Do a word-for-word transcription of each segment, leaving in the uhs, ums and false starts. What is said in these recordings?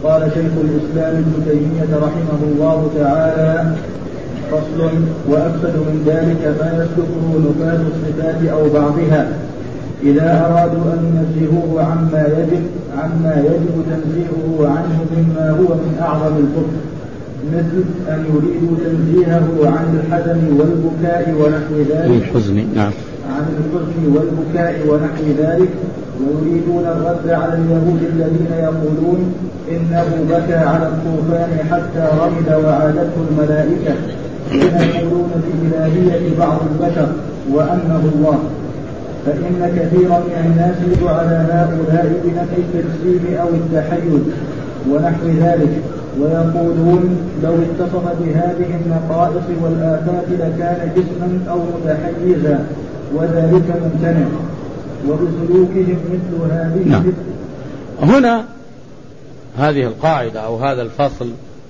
قال شيخ الإسلام ابن تيمية رحمه الله تعالى: فصل. وأفسد من ذلك ما يسلكه نفاة الصفات أو بعضها إذا أرادوا أن ينزهوه عما يجب عما يجب تنزيهه عنه مما هو من أعظم الكفر، مثل أن يريدوا تنزيهه عن الحزن والبكاء ونحو ذلك الحزن نعم عن الحزن والبكاء ونحو ذلك ويريدون الرد على اليهود الذين يقولون إنه بكى على الطوفان حتى رمد وعادته الملائكة، يقولون بإلهية بعض البشر وأنه الله. فإن كثيرا من الناس يدعو على هؤلاء بنفي التجسيم أو التحيز ونحو ذلك، ويقولون لو اتصف بهذه النقائص والآفات لكان جسما أو متحيزا، وذلك ممتنع، وبسلوكهم مثل هذه. نعم. هنا هذه القاعدة أو هذا الفصل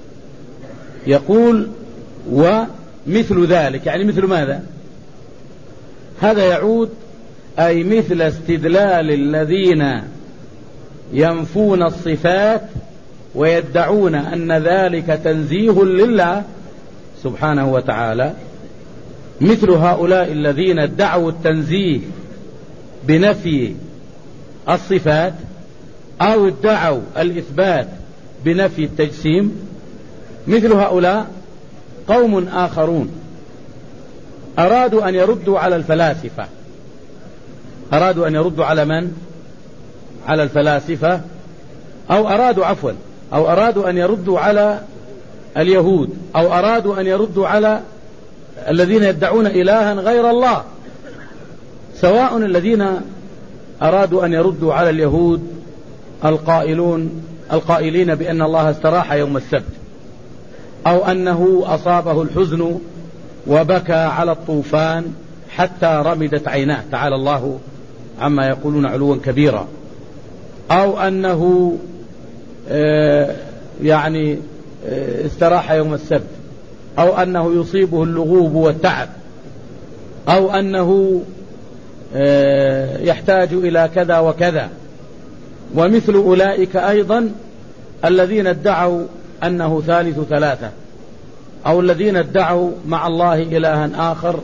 يقول ومثل ذلك، يعني مثل ماذا؟ هذا يعود أي مثل استدلال الذين ينفون الصفات ويدعون أن ذلك تنزيه لله سبحانه وتعالى، مثل هؤلاء الذين ادعوا التنزيه بنفي الصفات أو ادعوا الإثبات بنفي التجسيم، مثل هؤلاء قوم آخرون أرادوا أن يردوا على الفلاسفة. أرادوا أن يردوا على من؟ على الفلاسفة، أو أرادوا عفوا أو أرادوا أن يردوا على اليهود، أو أرادوا أن يردوا على الذين يدعون إلها غير الله، سواء الذين أرادوا أن يردوا على اليهود القائلون القائلين بأن الله استراح يوم السبت، أو أنه أصابه الحزن وبكى على الطوفان حتى رمدت عيناه، تعالى الله عما يقولون علوا كبيرا، أو أنه آه يعني آه استراح يوم السبت، أو أنه يصيبه اللغوب والتعب، أو أنه آه يحتاج إلى كذا وكذا. ومثل أولئك أيضا الذين ادعوا أنه ثالث ثلاثة، أو الذين ادعوا مع الله إلها آخر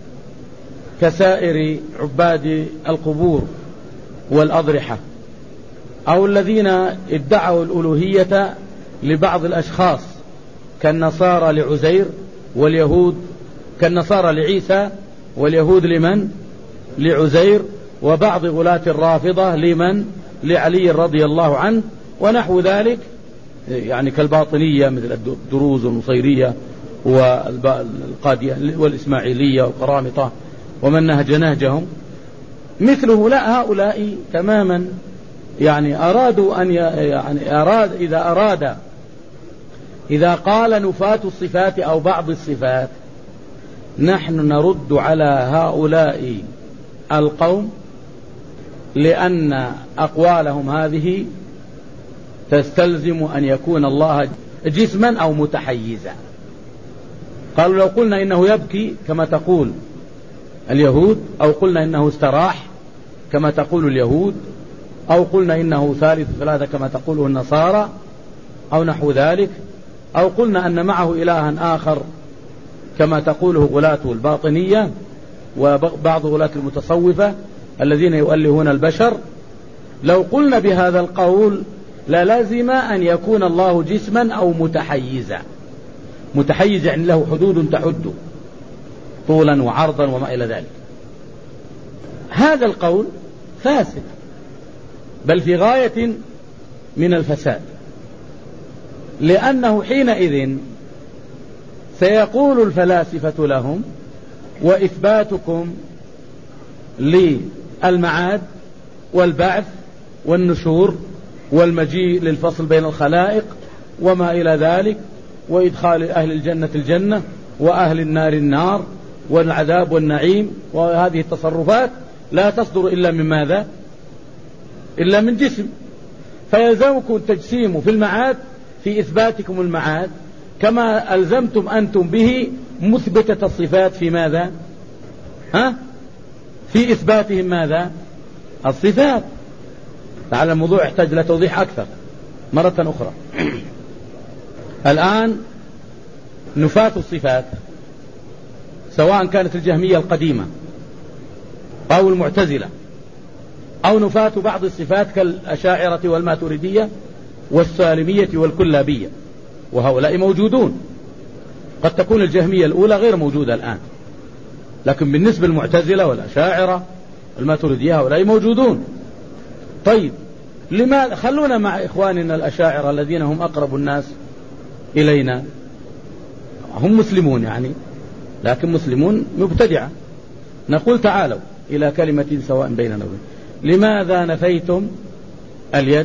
كسائر عباد القبور والأضرحة، أو الذين ادعوا الألوهية لبعض الأشخاص كالنصارى لعزير واليهود، كالنصارى لعيسى واليهود لمن؟ لعزير، وبعض غلاة الرافضة لمن؟ لعلي رضي الله عنه ونحو ذلك، يعني كالباطنية مثل الدروز والنصيرية والإسماعيلية والقرامطة ومن نهج نهجهم. مثله لا، هؤلاء تماما يعني أرادوا أن يعني أراد إذا أراد إذا قال نفاة الصفات أو بعض الصفات نحن نرد على هؤلاء القوم لأن أقوالهم هذه تستلزم أن يكون الله جسما أو متحيزا. قالوا لو قلنا إنه يبكي كما تقول اليهود، أو قلنا إنه استراح كما تقول اليهود، أو قلنا إنه ثالث ثلاثة كما تقوله النصارى أو نحو ذلك، أو قلنا أن معه إلها آخر كما تقوله غلاة الباطنية وبعض غلاة المتصوفة الذين يؤلهون البشر، لو قلنا بهذا القول لا لازم أن يكون الله جسما أو متحيزا. متحيز يعني له حدود تحد طولا وعرضا وما إلى ذلك. هذا القول فاسد، بل في غاية من الفساد، لأنه حينئذ سيقول الفلاسفة لهم وإثباتكم للمعاد والبعث والنشور والمجيء للفصل بين الخلائق وما إلى ذلك، وإدخال أهل الجنة الجنة وأهل النار النار والعذاب والنعيم، وهذه التصرفات لا تصدر إلا من ماذا؟ إلا من جسم. فيلزمكم التجسيم في المعاد في إثباتكم المعاد، كما ألزمتم أنتم به مثبتة الصفات في ماذا؟ ها؟ في إثباتهم ماذا؟ الصفات. لعل الموضوع يحتاج لتوضيح أكثر. مرة أخرى. الآن نفاة الصفات سواء كانت الجهمية القديمة أو المعتزلة أو نفاة بعض الصفات كالأشاعرة والماتريدية والسالمية والكلابية، وهؤلاء موجودون. قد تكون الجهمية الأولى غير موجودة الآن، لكن بالنسبة للمعتزلة والأشاعرة والماتريدية هؤلاء موجودون. طيب لماذا؟ خلونا مع إخواننا الأشاعرة الذين هم أقرب الناس إلينا، هم مسلمون يعني، لكن مسلمون مبتدعة. نقول تعالوا إلى كلمة سواء بيننا وبين. لماذا نفيتم اليد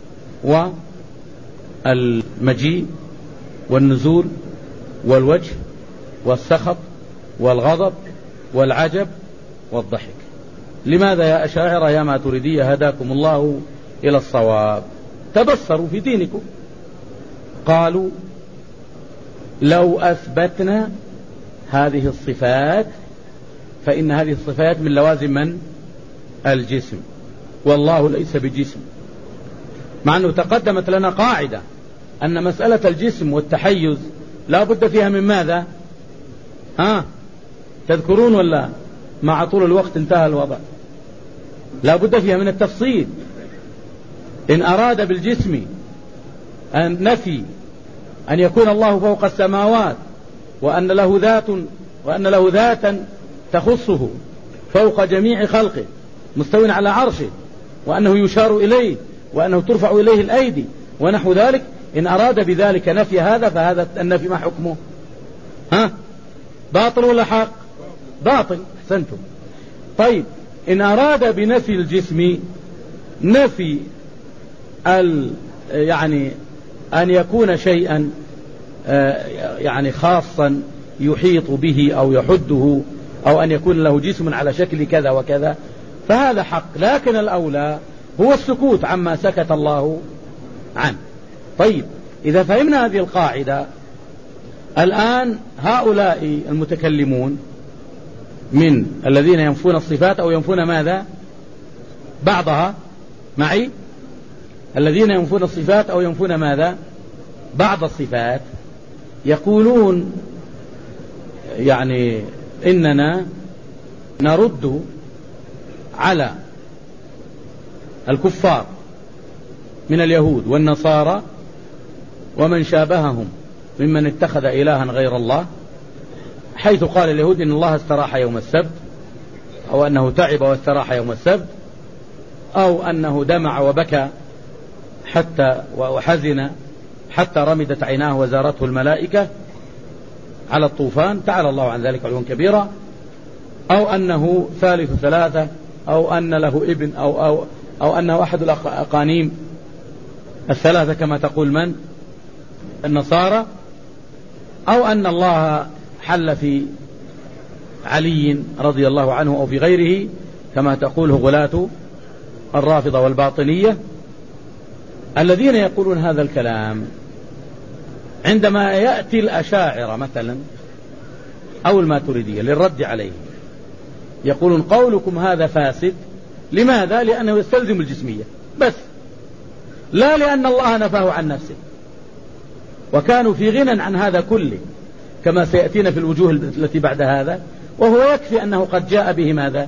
والمجيء والنزول والوجه والسخط والغضب والعجب والضحك؟ لماذا يا أشاعرة يا ماتريدية هداكم الله إلى الصواب؟ تبصروا في دينكم. قالوا لو أثبتنا هذه الصفات فإن هذه الصفات من لوازم من؟ الجسم، والله ليس بجسم. مع أنه تقدمت لنا قاعدة أن مسألة الجسم والتحيز لا بد فيها من ماذا؟ ها تذكرون ولا مع طول الوقت انتهى الوضع؟ لا بد فيها من التفصيل. إن أراد بالجسم أن نفي أن يكون الله فوق السماوات وأن له ذات وأن له ذاتا تخصه فوق جميع خلقه مستوٍ على عرشه وأنه يشار إليه وأنه ترفع إليه الأيدي ونحو ذلك، إن أراد بذلك نفي هذا فهذا النفي ما حكمه؟ ها باطل ولا حق؟ باطل. أحسنتم. طيب إن أراد بنفي الجسم نفي ال يعني أن يكون شيئا يعني خاصا يحيط به أو يحده أو أن يكون له جسم على شكل كذا وكذا فهذا حق، لكن الأولى هو السكوت عما سكت الله عنه. طيب إذا فهمنا هذه القاعدة، الآن هؤلاء المتكلمون من الذين ينفون الصفات أو ينفون ماذا؟ بعضها معي؟ الذين ينفون الصفات أو ينفون ماذا؟ بعض الصفات، يقولون يعني إننا نرد على الكفار من اليهود والنصارى ومن شابههم ممن اتخذ إلها غير الله، حيث قال اليهود إن الله استراح يوم السبت، أو أنه تعب واستراح يوم السبت، أو أنه دمع وبكى حتى وحزن حتى رمدت عيناه وزارته الملائكة على الطوفان، تعالى الله عن ذلك علوا كبيرا، أو أنه ثالث ثلاثة، أو أن له ابن، أو, أو, أو أنه أحد الأقانيم الثلاثة كما تقول من؟ النصارى، أو أن الله حل في علي رضي الله عنه أو في غيره كما تقوله غلاة الرافضة والباطنية. الذين يقولون هذا الكلام عندما يأتي الأشاعرة مثلا أو الماتريدية للرد عليه يقولون قولكم هذا فاسد. لماذا؟ لأنه يستلزم الجسمية بس، لا لأن الله نفاه عن نفسه، وكانوا في غنى عن هذا كله كما سيأتينا في الوجوه التي بعد هذا، وهو يكفي أنه قد جاء به ماذا؟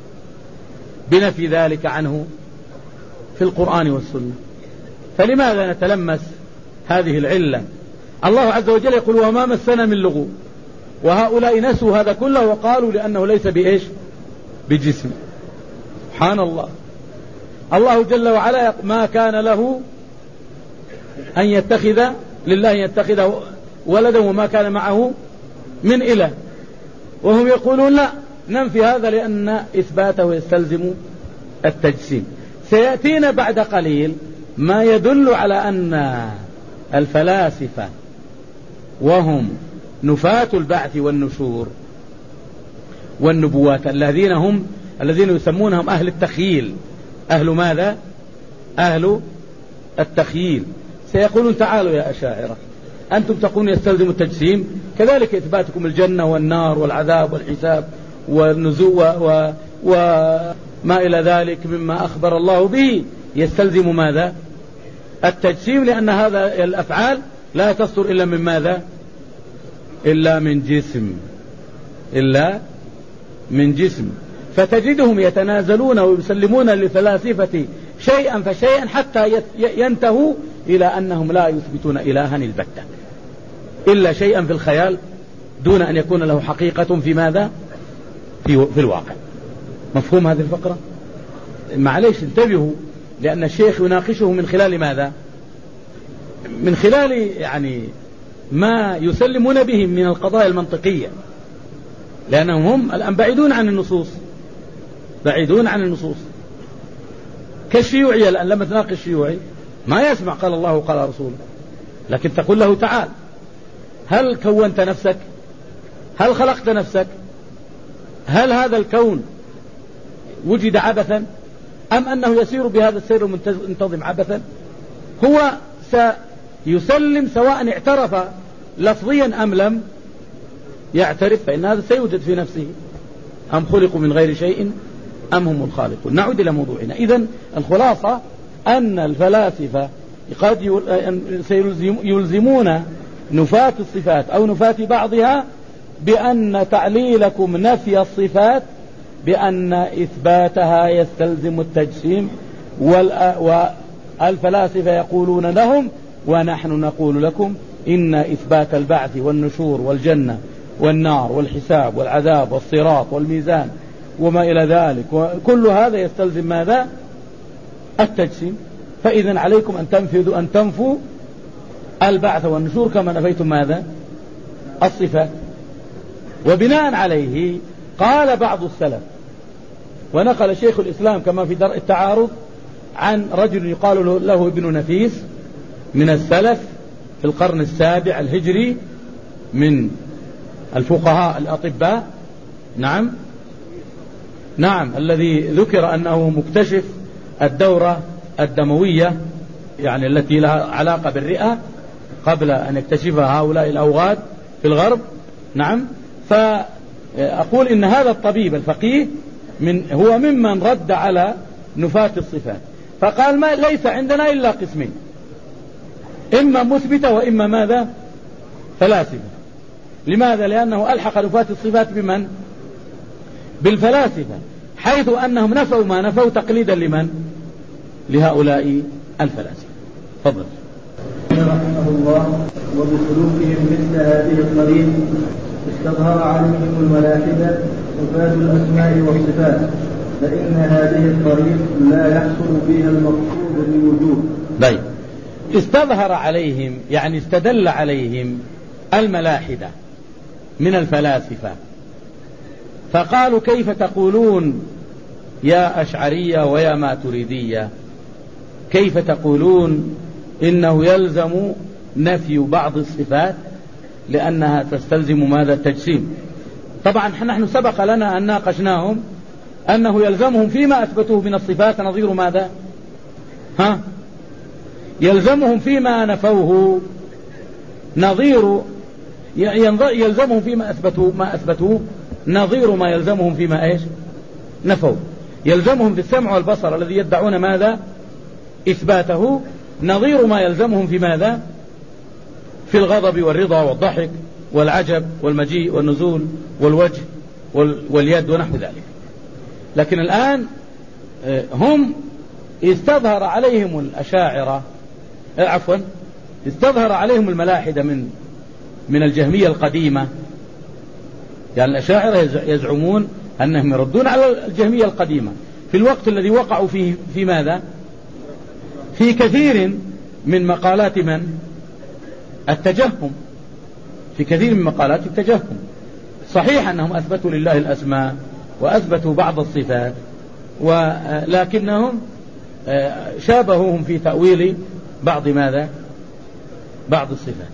بنفي ذلك عنه في القرآن والسنة. فلماذا نتلمس هذه العلة؟ الله عز وجل يقول وما مسنا من لغو، وهؤلاء نسوا هذا كله وقالوا لأنه ليس بإيش؟ بجسم. سبحان الله. الله جل وعلا ما كان له أن يتخذ لله أن يتخذ ولدا وما كان معه من إله، وهم يقولون لا ننفي هذا لأن إثباته يستلزم التجسيم. سيأتينا بعد قليل ما يدل على أن الفلاسفة وهم نفاة البعث والنشور والنبوات الذين هم الذين يسمونهم أهل التخييل، أهل ماذا؟ أهل التخييل، سيقولون تعالوا يا أشاعرة أنتم تقولون يستلزم التجسيم، كذلك إثباتكم الجنة والنار والعذاب والحساب والنزول وما إلى ذلك مما أخبر الله به يستلزم ماذا؟ التجسيم، لأن هذا الأفعال لا تصدر إلا من ماذا؟ إلا من جسم، إلا من جسم. فتجدهم يتنازلون ويسلمون للفلاسفة شيئا فشيئا حتى ينتهوا إلى أنهم لا يثبتون إلها البتة إلا شيئا في الخيال دون أن يكون له حقيقة في ماذا؟ في, في الواقع. مفهوم هذه الفقرة؟ معليش انتبهوا، لأن الشيخ يناقشه من خلال ماذا؟ من خلال يعني ما يسلمون به من القضايا المنطقية، لأنهم هم الآن بعيدون عن النصوص، بعيدون عن النصوص. كالشيوعي الآن لما تناقش الشيوعي ما يسمع قال الله وقال رسوله، لكن تقول له تعال، هل كونت نفسك؟ هل خلقت نفسك؟ هل هذا الكون وجد عبثا أم أنه يسير بهذا السير المنتظم عبثا؟ هو سيسلم سواء اعترف لفظيا أم لم يعترف، فإن هذا سيوجد في نفسه. أم خلقوا من غير شيء أم هم الخالقون. نعود إلى موضوعنا. إذن الخلاصة أن الفلاسفة قد يلزمون نفاة الصفات أو نفاة بعضها بأن تعليلكم نفي الصفات بأن إثباتها يستلزم التجسيم، والفلاسفة يقولون لهم ونحن نقول لكم إن إثبات البعث والنشور والجنة والنار والحساب والعذاب والصراط والميزان وما إلى ذلك وكل هذا يستلزم ماذا؟ التجسيم. فإذن عليكم أن تنفذوا أن تنفوا البعث والنشور كما نفيتم ماذا؟ الصفات. وبناء عليه قال بعض السلف، ونقل شيخ الإسلام كما في درء التعارض عن رجل يقال له ابن نفيس من السلف في القرن السابع الهجري من الفقهاء الأطباء، نعم نعم الذي ذكر أنه مكتشف الدورة الدموية، يعني التي لها علاقة بالرئة قبل أن يكتشفها هؤلاء الأوغاد في الغرب. نعم. فأقول إن هذا الطبيب الفقيه من هو ممن رد على نفاة الصفات، فقال ما ليس عندنا إلا قسمين، إما مثبتة وإما ماذا؟ فلاسفة. لماذا؟ لأنه ألحق نفاة الصفات بمن؟ بالفلاسفة، حيث أنهم نفوا ما نفوا تقليدا لمن؟ لهؤلاء الفلاسفة. تفضل. رحمه الله. وبسلوكهم مثل هذه الطريق استظهر عليهم الملاحدة نفاة الأسماء والصفات، فإن هذه الطريق لا يحصل فيها المقصود للوجود. طيب، استظهر عليهم يعني استدل عليهم الملاحدة من الفلاسفة، فقالوا كيف تقولون يا أشعرية ويا ماتريدية، كيف تقولون إنه يلزم نفي بعض الصفات لأنها تستلزم ماذا؟ التجسيم. طبعا نحن سبق لنا أن ناقشناهم أنه يلزمهم فيما أثبتوه من الصفات نظير ماذا؟ ها؟ يلزمهم فيما نفوه نظير، يلزمهم فيما أثبتوه ما أثبتوه نظير ما يلزمهم فيما إيش؟ نفوه. يلزمهم في السمع والبصر الذي يدعون ماذا؟ إثباته نظير ما يلزمهم في ماذا؟ في الغضب والرضا والضحك والعجب والمجيء والنزول والوجه واليد ونحو ذلك. لكن الآن هم استظهر عليهم الأشاعرة، عفوا استظهر عليهم الملاحدة من من الجهمية القديمة. يعني الأشاعرة يزعمون أنهم يردون على الجهمية القديمة في الوقت الذي وقعوا فيه في ماذا؟ في كثير من مقالات من؟ التجهم، في كثير من مقالات التجهم. صحيح أنهم أثبتوا لله الأسماء وأثبتوا بعض الصفات، ولكنهم شابهوهم في تأويل بعض ماذا؟ بعض الصفات.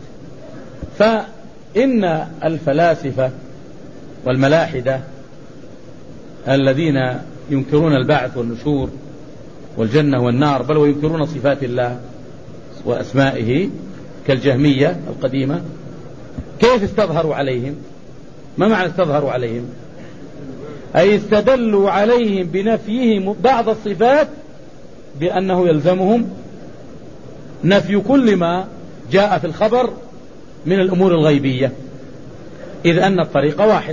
فإن الفلاسفة والملاحدة الذين ينكرون البعث والنشور والجنة والنار بل وينكرون صفات الله وأسمائه كالجهمية القديمة، كيف استظهروا عليهم؟ ما معنى استظهروا عليهم؟ أي استدلوا عليهم بنفيهم بعض الصفات بأنه يلزمهم نفي كل ما جاء في الخبر من الأمور الغيبية، إذ أن الطريق واحد.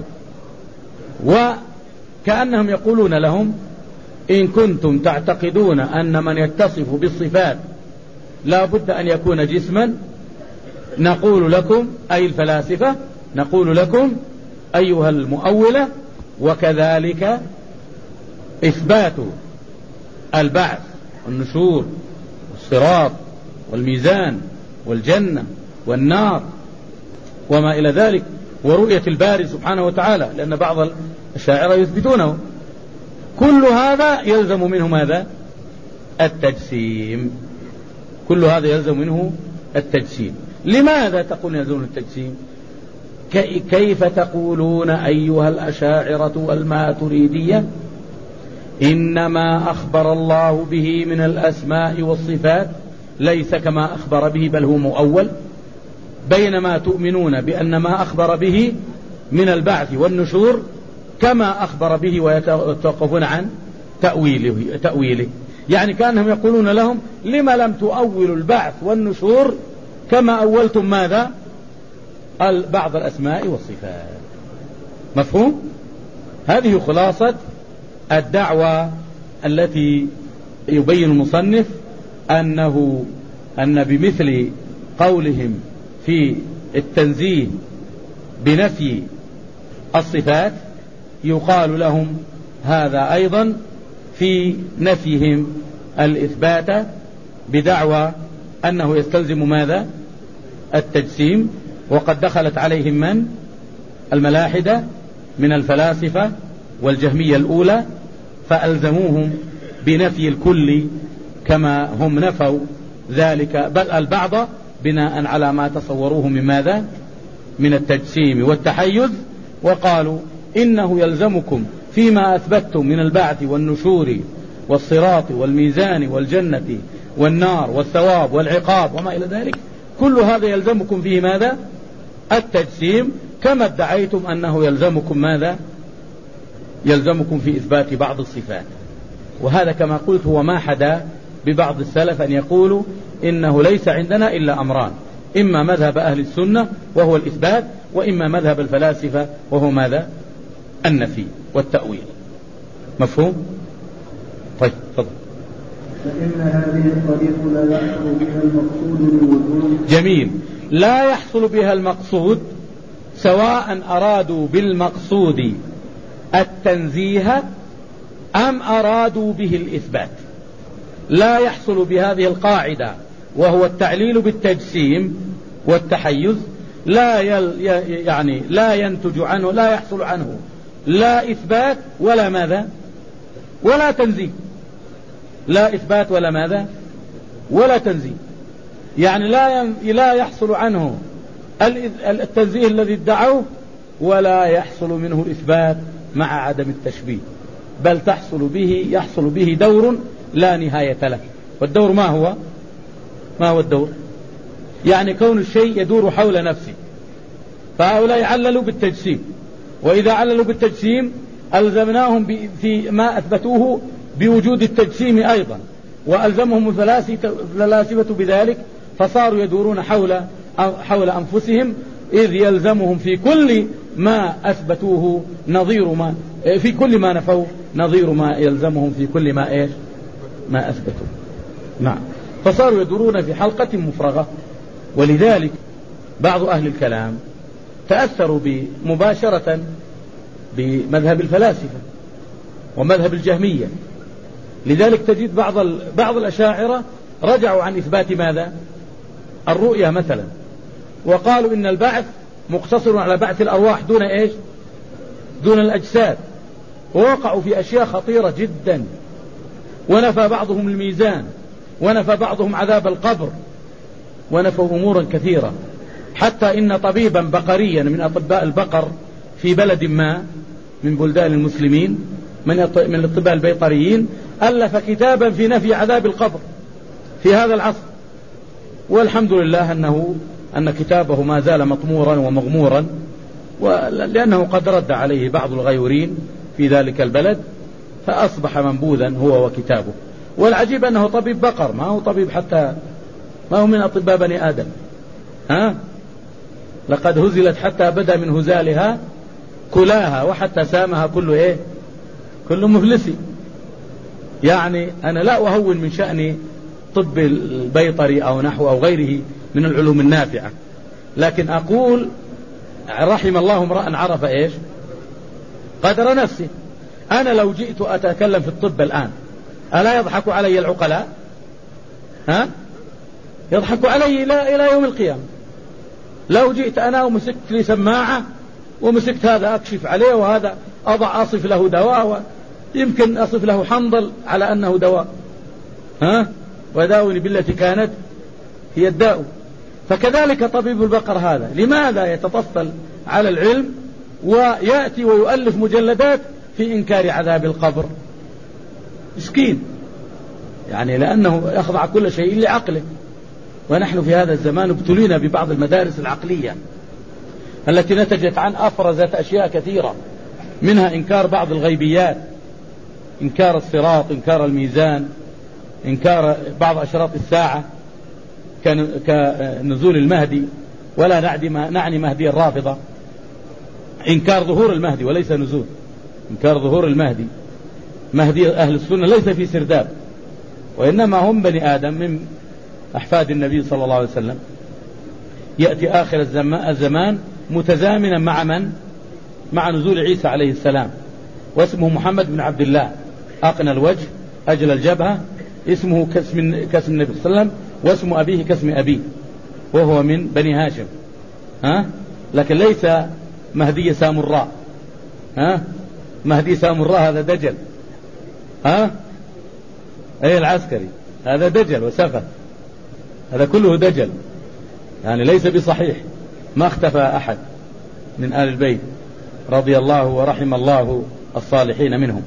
وكأنهم يقولون لهم إن كنتم تعتقدون أن من يتصف بالصفات لا بد أن يكون جسما، نقول لكم أي الفلاسفة، نقول لكم أيها المؤولة، وكذلك إثبات البعث والنشور والصراط والميزان والجنة والنار وما إلى ذلك، ورؤية الباري سبحانه وتعالى، لأن بعض الشاعرة يثبتونه، كل هذا يلزم منه ماذا؟ التجسيم. كل هذا يلزم منه التجسيم. لماذا تقول يلزم التجسيم؟ كيف تقولون أيها الأشاعرة الماتريدية إنما أخبر الله به من الأسماء والصفات ليس كما أخبر به بل هو مؤول، بينما تؤمنون بأن ما أخبر به من البعث والنشور كما أخبر به ويتوقفون عن تأويله, تأويله. يعني كأنهم يقولون لهم لما لم تؤولوا البعث والنشور كما أولتم ماذا؟ بعض الأسماء والصفات. مفهوم؟ هذه خلاصة الدعوة التي يبين المصنف أنه أن بمثل قولهم في التنزيه بنفي الصفات يقال لهم هذا أيضا في نفيهم الإثبات بدعوى أنه يستلزم ماذا؟ التجسيم. وقد دخلت عليهم من؟ الملاحدة من الفلاسفة والجهمية الأولى، فألزموهم بنفي الكل كما هم نفوا ذلك بل البعض بناء على ما تصوروه من ماذا؟ من التجسيم والتحيز، وقالوا إنه يلزمكم فيما أثبتتم من البعث والنشور والصراط والميزان والجنة والنار والثواب والعقاب وما إلى ذلك، كل هذا يلزمكم فيه ماذا؟ التجسيم، كما ادعيتم أنه يلزمكم ماذا؟ يلزمكم في إثبات بعض الصفات. وهذا كما قلت هو ما حدا ببعض السلف أن يقولوا إنه ليس عندنا إلا أمران، إما مذهب أهل السنة وهو الإثبات، وإما مذهب الفلاسفة وهو ماذا؟ النفي والتأويل. مفهوم؟ طيب تفضل. فإن هذه الطريق لا يحصل بها المقصود للوجود. جميل. لا يحصل بها المقصود، سواء أرادوا بالمقصود التنزيه أم أرادوا به الإثبات. لا يحصل بهذه القاعدة وهو التعليل بالتجسيم والتحيز، لا يل يعني لا ينتج عنه، لا يحصل عنه لا إثبات ولا ماذا؟ ولا تنزيه. لا إثبات ولا ماذا؟ ولا تنزيه. يعني لا لا يحصل عنه التنزيه الذي ادعوه، ولا يحصل منه الإثبات مع عدم التشبيه، بل تحصل به يحصل به دور لا نهاية له. والدور ما هو؟ ما هو الدور؟ يعني كون الشيء يدور حول نفسه. فهؤلاء عللوا بالتجسيم، وإذا عللوا بالتجسيم ألزمناهم في ما أثبتوه بوجود التجسيم أيضا، وألزمهم الفلاسفة بذلك، فصاروا يدورون حول حول أنفسهم، إذ يلزمهم في كل ما أثبتوه نظير ما في كل ما نفوا نظير ما يلزمهم في كل ما إيش ما أثبتوا. نعم. فصاروا يدورون في حلقة مفرغة. ولذلك بعض أهل الكلام تأثروا مباشرة بمذهب الفلاسفة ومذهب الجهمية. لذلك تجد بعض بعض الأشاعرة رجعوا عن إثبات ماذا؟ الرؤية مثلا، وقالوا إن البعث مقتصر على بعث الأرواح دون إيش؟ دون الأجساد، ووقعوا في أشياء خطيرة جدا. ونفى بعضهم الميزان، ونفى بعضهم عذاب القبر، ونفوا أمورا كثيرة، حتى إن طبيبا بقريا من أطباء البقر في بلد ما من بلدان المسلمين من من الأطباء البيطريين ألف كتابا في نفي عذاب القبر في هذا العصر. والحمد لله أنه أن كتابه ما زال مطمورا ومغمورا، لأنه قد رد عليه بعض الغيورين في ذلك البلد، فأصبح منبوذا هو وكتابه. والعجيب أنه طبيب بقر، ما هو طبيب حتى ما هو من أطباء بني آدم. ها؟ لقد هزلت حتى بدا من هزالها كلاها وحتى سامها كل إيه؟ كل مفلسي. يعني أنا لا أهون من شأن طب البيطري أو نحو أو غيره من العلوم النافعة، لكن أقول رحم الله امرأ عرف إيش قدر نفسه. أنا لو جئت أتكلم في الطب الآن ألا يضحك علي العقلاء؟ ها؟ يضحك علي إلى إلى يوم القيامة. لو جئت أنا ومسكت لي سماعة ومسكت هذا أكشف عليه وهذا أضع أصف له دواء ويمكن أصف له حنظل على أنه دواء، ها؟ وداوني بالتي كانت هي الداء. فكذلك طبيب البقر هذا لماذا يتطفل على العلم ويأتي ويؤلف مجلدات في إنكار عذاب القبر؟ مسكين، يعني لأنه يخضع كل شيء لعقله. ونحن في هذا الزمان ابتلينا ببعض المدارس العقلية التي نتجت عن أفرزت أشياء كثيرة، منها إنكار بعض الغيبيات، إنكار الصراط، إنكار الميزان، إنكار بعض أشراط الساعة كنزول المهدي، ولا نعني مهدي الرافضة، إنكار ظهور المهدي وليس نزول، إنكار ظهور المهدي. مهدي أهل السنة ليس في سرداب، وإنما هم بني آدم من أحفاد النبي صلى الله عليه وسلم. يأتي آخر الزمان متزامنا مع من؟ مع نزول عيسى عليه السلام، واسمه محمد بن عبد الله، أقنى الوجه أجل الجبهة، اسمه كاسم, كاسم النبي صلى الله عليه وسلم، واسم أبيه كاسم أبيه، وهو من بني هاشم. ها؟ لكن ليس مهدي سامراء. ها؟ مهدي سامراء هذا دجل. ها؟ أي العسكري هذا دجل وسفه، هذا كله دجل، يعني ليس بصحيح. ما اختفى أحد من آل البيت رضي الله ورحم الله الصالحين منهم.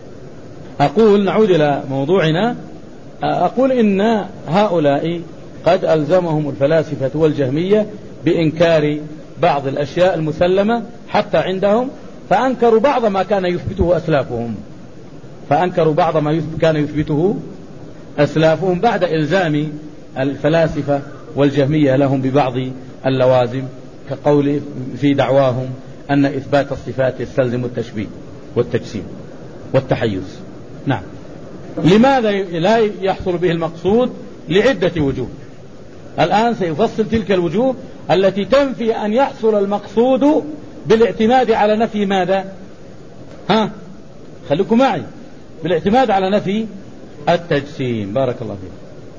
أقول نعود إلى موضوعنا. أقول إن هؤلاء قد ألزمهم الفلاسفة والجهمية بإنكار بعض الأشياء المسلمة حتى عندهم، فأنكروا بعض ما كان يثبته أسلافهم فأنكروا بعض ما كان يثبته أسلافهم بعد إلزام الفلاسفة والجهمية لهم ببعض اللوازم، كقول في دعواهم أن إثبات الصفات يستلزم التشبيه والتجسيم والتحيز. نعم. لماذا لا يحصل به المقصود؟ لعدة وجوه. الآن سيفصل تلك الوجوه التي تنفي أن يحصل المقصود بالاعتماد على نفي ماذا؟ ها؟ خليكم معي. بالاعتماد على نفي التجسيم. بارك الله فيك.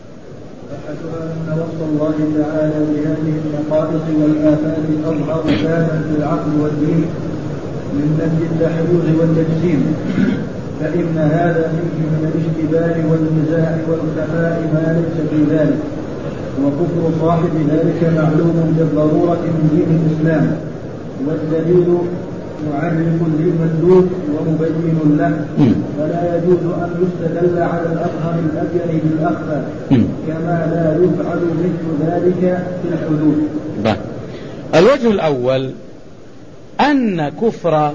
أحدها أن وصف الله تعالى بهذه النقائص والآفات أظهر بابا في العقل والدين من نفي التحيز والتجسيم، فإن هذا فيه من الاشتباه والنزاع والخفاء ما ليس في ذلك، وكفر صاحب ذلك معلوم بالضرورة من دين الإسلام، والدليل معرف للمندوب ومبين له، فلا يجوز أن يستدل على الأظهر الأبين بالأخفى، كما لا يفعل مثل ذلك في الحدود. الوجه الأول أن كفر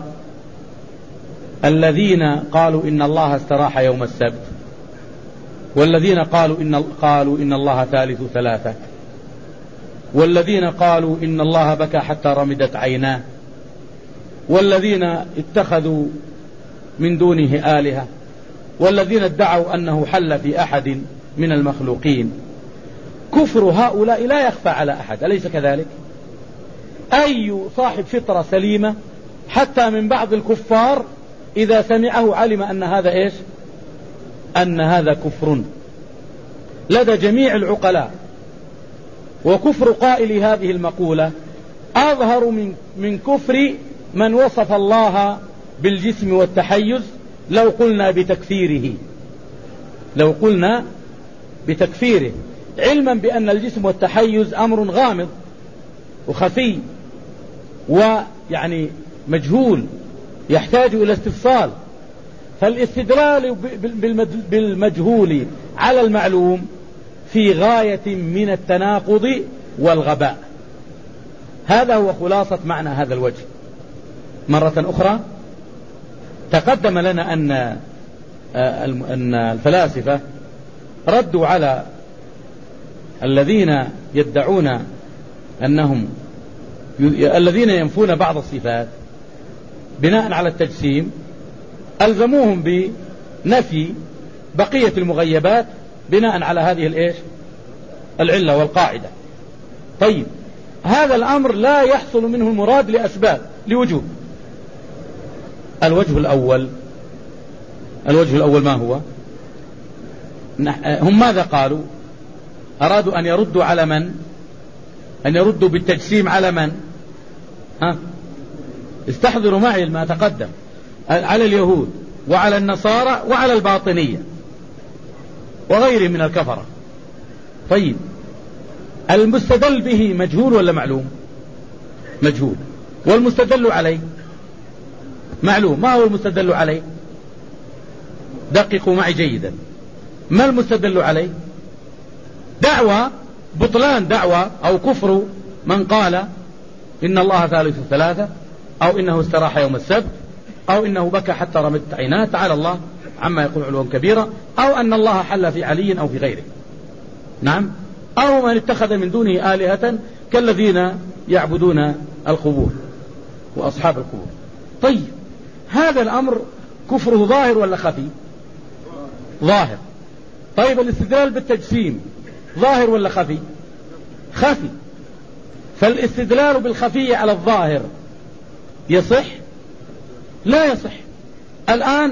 الذين قالوا إن الله استراح يوم السبت، والذين قالوا إن, قالوا إن الله ثالث ثلاثة، والذين قالوا إن الله بكى حتى رمدت عيناه، والذين اتخذوا من دونه آلهة، والذين ادعوا أنه حل في أحد من المخلوقين. كفر هؤلاء لا يخفى على أحد، أليس كذلك؟ أي صاحب فطرة سليمة حتى من بعض الكفار إذا سمعه علم أن هذا إيش؟ أن هذا كفر لدى جميع العقلاء. وكفر قائل هذه المقولة أظهر من, من كفر من وصف الله بالجسم والتحيز لو قلنا بتكفيره لو قلنا بتكفيره علما بأن الجسم والتحيز أمر غامض وخفي ويعني مجهول يحتاج إلى استفصال. فالاستدلال بالمجهول على المعلوم في غاية من التناقض والغباء. هذا هو خلاصة معنى هذا الوجه. مرة أخرى تقدم لنا أن أن الفلاسفة ردوا على الذين يدعون أنهم الذين ينفون بعض الصفات بناء على التجسيم ألزموهم بنفي بقية المغيبات بناء على هذه الإيش العلة والقاعدة. طيب هذا الأمر لا يحصل منه المراد لأسباب لوجوه. الوجه الأول الوجه الأول ما هو؟ هم ماذا قالوا؟ أرادوا أن يردوا على من؟ أن يردوا بالتجسيم على من؟ ها؟ استحضروا معي ما تقدم، على اليهود وعلى النصارى وعلى الباطنية وغيرهم من الكفرة. طيب المستدل به مجهول ولا معلوم؟ مجهول. والمستدل عليه معلوم. ما هو المستدل عليه؟ دققوا معي جيدا. ما المستدل عليه؟ دعوة بطلان دعوة أو كفر من قال إن الله ثالث ثلاثة، أو إنه استراح يوم السبت، أو إنه بكى حتى رمت عيناه، تعالى الله عما يقول علوا كبيرا، أو أن الله حل في علي أو في غيره. نعم. أو من اتخذ من دونه آلهة كالذين يعبدون القبور وأصحاب القبور. طيب هذا الأمر كفره ظاهر ولا خفي؟ ظاهر. طيب الاستدلال بالتجسيم ظاهر ولا خفي؟ خفي. فالاستدلال بالخفي على الظاهر يصح؟ لا يصح. الآن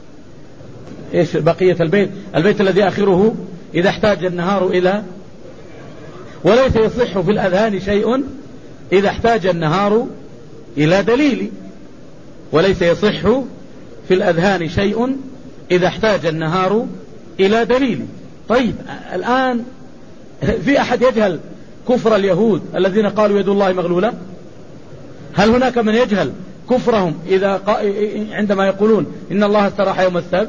إيش بقية البيت؟ البيت الذي آخره إذا احتاج النهار إلى، وليس يصح في الأذهان شيء إذا احتاج النهار إلى دليل. وليس يصح في الأذهان شيء إذا احتاج النهار إلى دليل. طيب الآن في أحد يجهل كفر اليهود الذين قالوا يد الله مغلولة؟ هل هناك من يجهل كفرهم إذا عندما يقولون إن الله استراح يوم السبت؟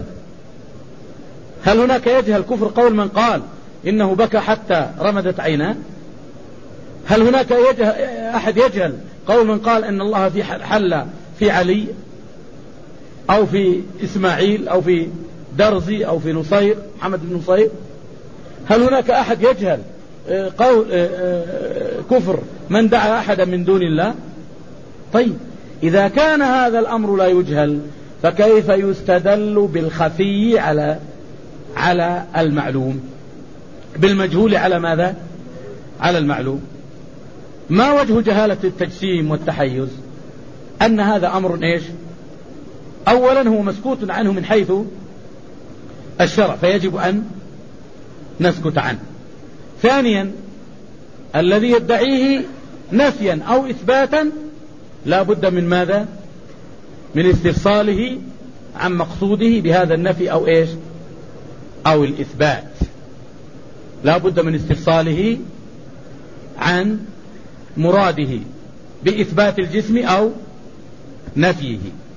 هل هناك يجهل كفر قول من قال إنه بكى حتى رمدت عيناه؟ هل هناك يجهل أحد يجهل قول من قال إن الله في حل في علي أو في إسماعيل أو في درزي أو في نصير محمد بن نصير؟ هل هناك أحد يجهل قول كفر من دعا أحدا من دون الله؟ طيب إذا كان هذا الأمر لا يجهل فكيف يستدل بالخفي على على المعلوم، بالمجهول على ماذا؟ على المعلوم. ما وجه جهالة التجسيم والتحيز؟ أن هذا أمر إيش؟ أولا هو مسكوت عنه من حيث الشرع فيجب أن نسكت عنه. ثانيا الذي يدعيه نفيا أو إثباتا لا بد من ماذا؟ من استفصاله عن مقصوده بهذا النفي أو إيش؟ أو الإثبات. لا بد من استفصاله عن مراده بإثبات الجسم أو نفيه.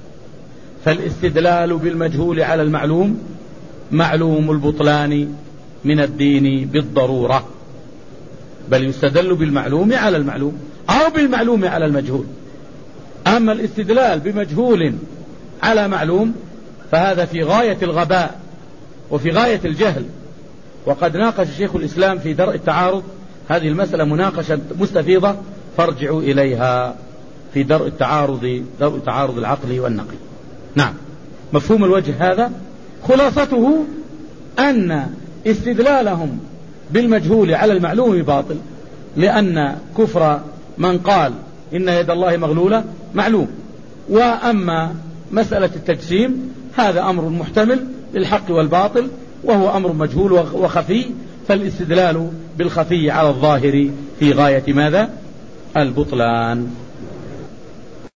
فالاستدلال بالمجهول على المعلوم معلوم البطلان من الدين بالضرورة، بل يستدل بالمعلوم على المعلوم أو بالمعلوم على المجهول. أما الاستدلال بمجهول على معلوم فهذا في غاية الغباء وفي غاية الجهل. وقد ناقش شيخ الإسلام في درء التعارض هذه المسألة مناقشة مستفيضة، فارجعوا إليها في درء التعارض، درء تعارض العقل والنقل. نعم، مفهوم الوجه هذا. خلاصته أن استدلالهم بالمجهول على المعلوم باطل، لأن كفر من قال إن يد الله مغلولة معلوم. وأما مسألة التجسيم هذا أمر محتمل للحق والباطل، وهو أمر مجهول وخفي، فالاستدلال بالخفي على الظاهر في غاية ماذا؟ البطلان.